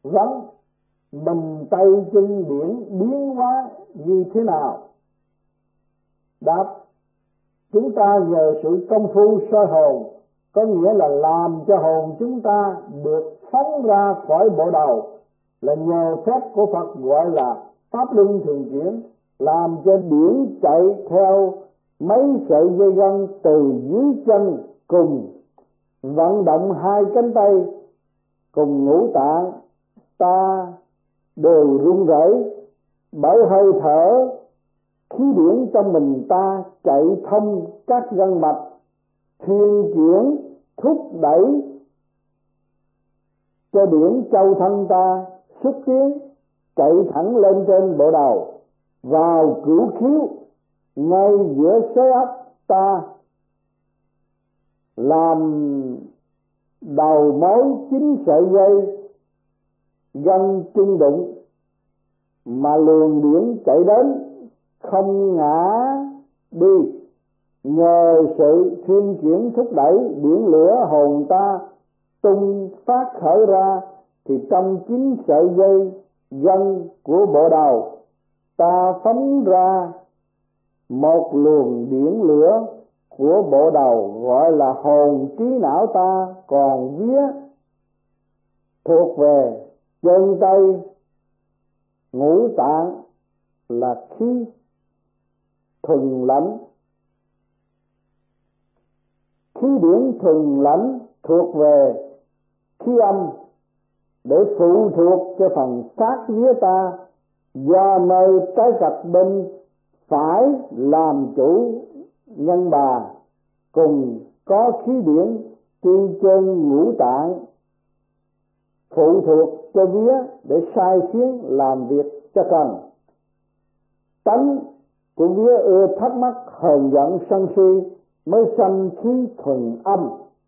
Vẫn mình tay chân điển biến hóa như thế nào? Đáp: chúng ta nhờ sự công phu soi hồn, có nghĩa là làm cho hồn chúng ta được phóng ra khỏi bộ đầu, là nhờ phép của Phật gọi là pháp luân thường chuyển, làm cho điển chạy theo mấy sợi dây gân từ dưới chân, cùng vận động hai cánh tay, cùng ngũ tạng ta đều run rẩy bởi hơi thở. Khí điển trong mình ta chạy thông các gân mạch, thuyên chuyển thúc đẩy cho điển châu thân ta xúc tiến chạy thẳng lên trên bộ đầu, vào cửu khiếu ngay giữa xế óc ta, làm đầu mối 9 sợi dây gân chung đụng, mà luồng điển chạy đến không ngã đi. Nhờ sự thuyên chuyển thúc đẩy, điển lửa hồn ta tung phát khởi ra, thì trong 9 sợi dây gân của bộ đầu ta phóng ra một luồng điển lửa của bộ đầu, gọi là hồn trí não ta còn vía thuộc về chân tay ngũ tạng là khí thuần lãnh. Khí điển thuần lãnh thuộc về khí âm, để phụ thuộc cho phần xác vía ta, do nơi trái cạch bên phải làm chủ nhân bà, cùng có khí điển trên chân ngũ tạng phụ thuộc cho vía để sai khiến làm việc cho cần. Tánh của vía ưa thắc mắc, hờn giận, sân si, mới sanh khí thuần âm.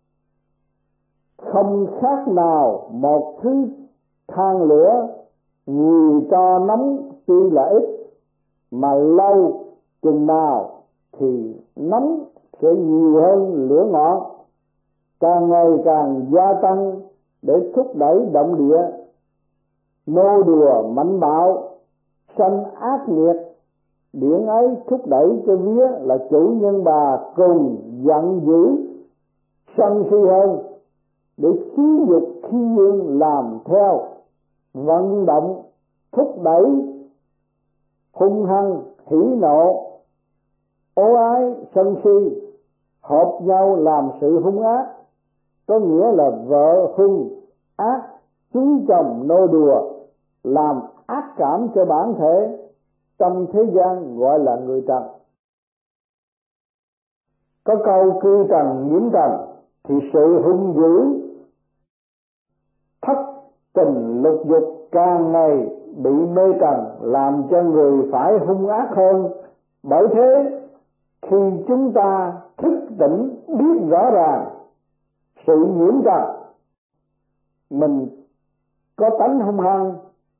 Không khác nào một thứ than lửa vì cho nóng tuy là ít, mà lâu chừng nào thì nóng sẽ nhiều hơn lửa ngọn, càng ngày càng gia tăng để thúc đẩy động địa nô đùa mạnh bạo, sanh ác nghiệt. Điển ấy thúc đẩy cho vía là chủ nhân bà cùng giận dữ sân si hơn, để khí dục khí dương làm theo, vận động thúc đẩy hung hăng, hỉ nộ, ố ái, sân si hợp nhau làm sự hung ác. Có nghĩa là vợ hung ác, chú chồng nô đùa, làm ác cảm cho bản thể, trong thế gian gọi là người trần. Có câu cư trần nhiễm trần, thì sự hung dữ thất tình lục dục càng ngày bị mê trần, làm cho người phải hung ác hơn. Bởi thế khi chúng ta thức tỉnh biết rõ ràng sự nhiễm trần, mình có tánh hung hăng,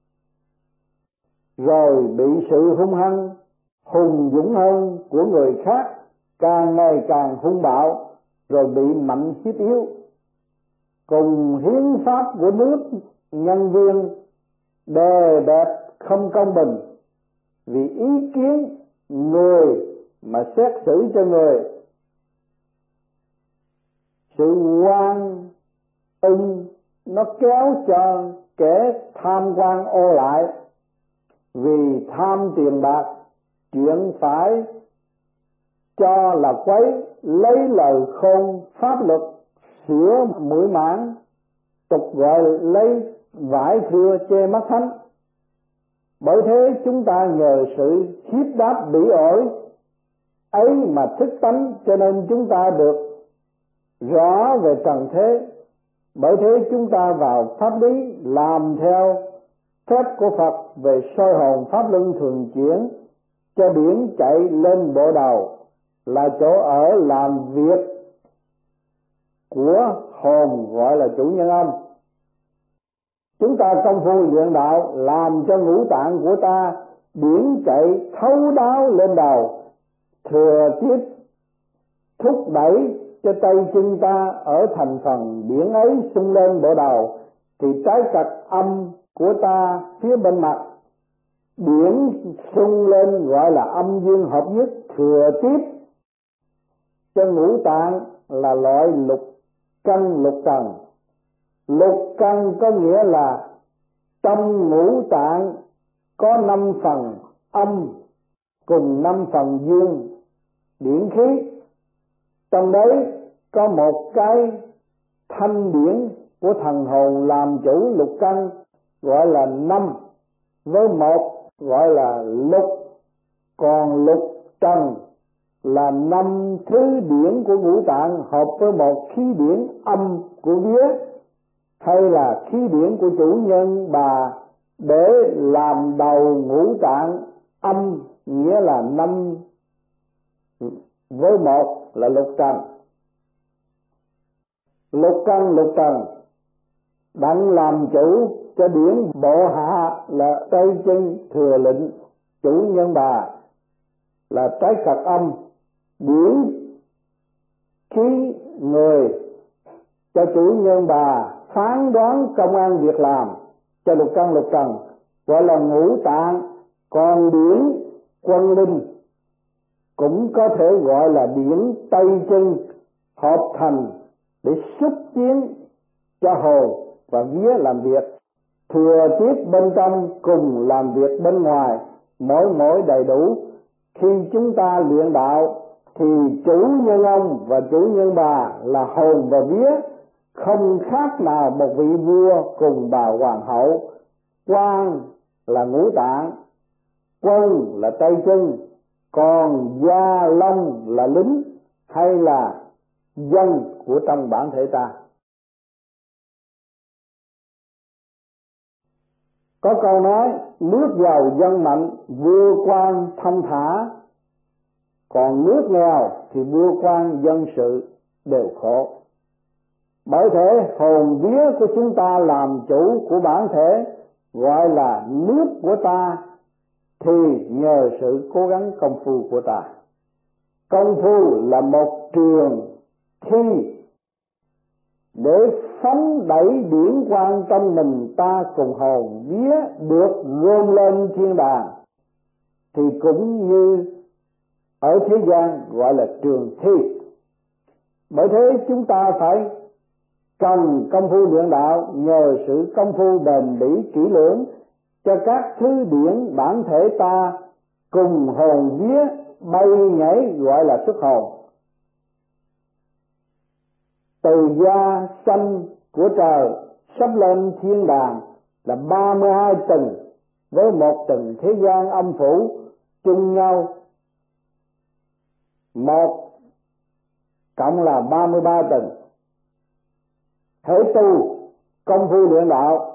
rồi bị sự hung hăng hùng dũng hơn của người khác, càng ngày càng hung bạo, rồi bị mạnh hiếp yếu, cùng hiến pháp của nước nhân viên đè bẹp không công bình, vì ý kiến người mà xét xử cho người. Sự oan ưng nó kéo cho kẻ tham quan ô lại, vì tham tiền bạc, chuyện phải cho là quấy, lấy lời khôn pháp luật sửa mũi mãn, tục gọi lấy vải thưa che mắt thánh. Bởi thế chúng ta nhờ sự hiếp đáp bỉ ổi ấy mà thức tánh, cho nên chúng ta được rõ về trần thế. Bởi thế chúng ta vào pháp lý làm theo phép của Phật về soi hồn pháp luân thường chuyển, cho điển chạy lên bộ đầu, là chỗ ở làm việc của hồn, gọi là chủ nhân âm. Chúng ta công phu luyện đạo, làm cho ngũ tạng của ta điển chạy thấu đáo lên đầu, thừa tiếp thúc đẩy cho tay chân ta ở thành phần điển ấy xung lên bộ đầu, thì trái cạch âm của ta phía bên mặt, điển xung lên gọi là âm dương hợp nhất, thừa tiếp cho ngũ tạng là loại lục căn lục trần. Lục căn có nghĩa là trong ngũ tạng có 5 phần âm cùng 5 phần dương điển khí. Trong đấy có một cái thanh điển của thần hồn làm chủ lục căn gọi là 5, với một gọi là lục, còn lục trần là 5 thứ điển của ngũ tạng hợp với một khí điển âm của vía, hay là khí điển của chủ nhân bà, để làm đầu ngũ tạng âm, nghĩa là 5 với một là lục trần. Lục căn lục trần đặng làm chủ cho điển bộ hạ là tay chân thừa lệnh chủ nhân bà là trái cật âm, điển khí người cho chủ nhân bà phán đoán công ăn việc làm cho lục căn lục trần gọi là ngũ tạng. Còn điển quân linh cũng có thể gọi là điển tay chân hợp thành để xúc tiến cho hồn và vía làm việc, thừa tiếp bên trong cùng làm việc bên ngoài, mỗi đầy đủ. Khi chúng ta luyện đạo thì chủ nhân ông và chủ nhân bà là hồn và vía, không khác nào một vị vua cùng bà hoàng hậu. Quan là ngũ tạng, quân là tay chân, còn gia long là lính hay là dân của trong bản thể ta. Có câu nói nước giàu dân mạnh, vua quan thông thả, còn nước nghèo thì vua quan dân sự đều khổ. Bởi thế hồn vía của chúng ta làm chủ của bản thể gọi là nước của ta, thì nhờ sự cố gắng công phu của ta. Công phu là một trường thi để phóng đẩy điển quang trong mình ta cùng hồn vía được gom lên thiên đàng, thì cũng như ở thế gian gọi là trường thi. Bởi thế chúng ta phải cần công phu luyện đạo, nhờ sự công phu bền bỉ kỹ lưỡng cho các thứ điển bản thể ta cùng hồn vía bay nhảy gọi là xuất hồn. Từ gia sanh của trời sắp lên thiên đàng là 32 tầng, với một tầng thế gian âm phủ chung nhau, một cộng là 33 tầng. Hễ tu công phu luyện đạo,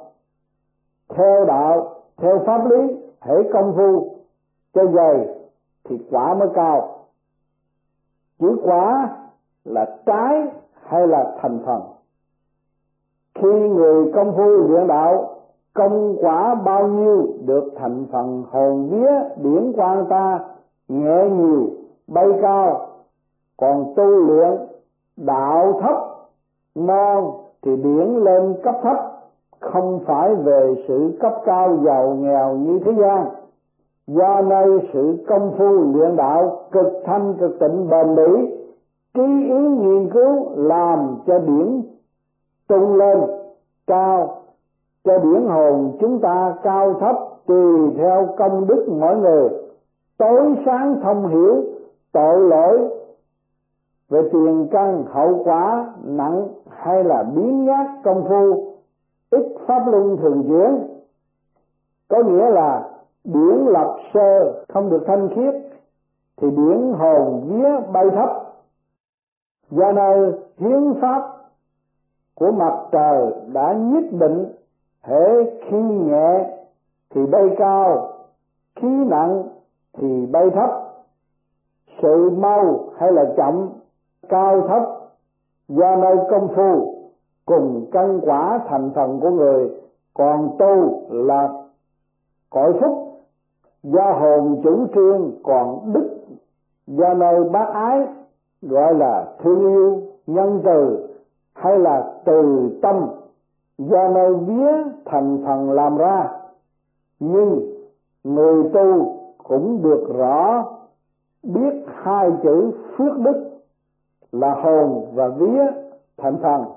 theo pháp lý, hễ công phu cho dày thì quả mới cao. Chữ quả là trái hay là thành phần. Khi người công phu luyện đạo, công quả bao nhiêu được thành phần hồn vía điển quang ta nhẹ nhiều bay cao. Còn tu luyện đạo thấp non thì điển lên cấp thấp, không phải về sự cấp cao giàu nghèo như thế gian. Do nơi sự công phu luyện đạo cực thanh cực tịnh bền bỉ, trí ý nghiên cứu làm cho điển tung lên cao, cho điển hồn chúng ta cao thấp tùy theo công đức mỗi người. Tối sáng thông hiểu tội lỗi về tiền căn hậu quả nặng hay là biến nhát công phu ít pháp luân thường chuyển, có nghĩa là điển lập sơ không được thanh khiết thì điển hồn vía bay thấp. Do nơi hiến pháp của mặt trời đã nhất định, hễ khi nhẹ thì bay cao, khí nặng thì bay thấp. Sự mau hay là chậm, cao thấp do nơi công phu cùng căn quả thành phần của người. Còn tu là cõi phúc do hồn chủ trương, còn đức do nơi bác ái gọi là thương yêu, nhân từ hay là từ tâm do nơi vía thành phần làm ra, nhưng người tu cũng được rõ biết hai chữ phước đức là hồn và vía thành phần.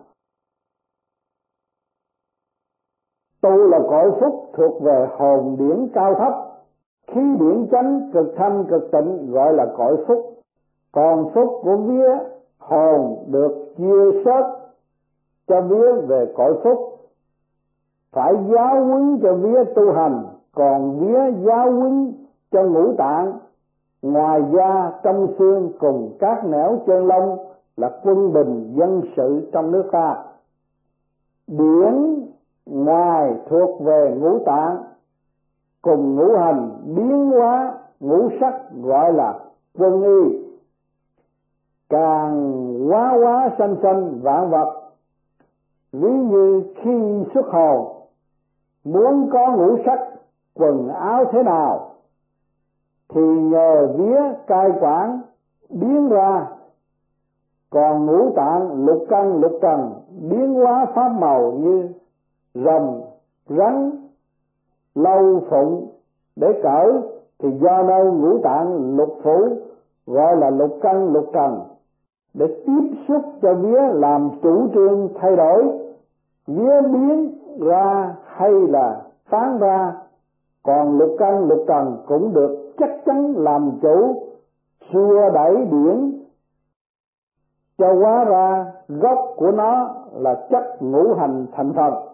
Tu là cõi phúc thuộc về hồn điển cao thấp, khí điển chánh cực thanh cực tịnh gọi là cõi phúc. Còn phúc của vía hồn được chia sớt cho vía về cõi phúc, phải giáo huấn cho vía tu hành, còn vía giáo huấn cho ngũ tạng, ngoài da trong xương cùng các nẻo chân lông là quân bình dân sự trong nước ta. Điển ngoài thuộc về ngũ tạng cùng ngũ hành biến hóa ngũ sắc gọi là quân y. Càng hóa sanh vạn vật, ví như khi xuất hồn muốn có ngũ sắc quần áo thế nào thì nhờ vía cai quản biến ra, còn ngũ tạng lục căn lục trần biến hóa pháp màu như rồng rắn lâu phụng để cỡ thì do nơi ngũ tạng lục phủ gọi là lục căn lục trần để tiếp xúc cho vía làm chủ trương thay đổi, vía biến ra hay là phán ra, còn lục căn lục trần cũng được chắc chắn làm chủ xua đẩy điển cho hóa ra gốc của nó là chất ngũ hành thành phần.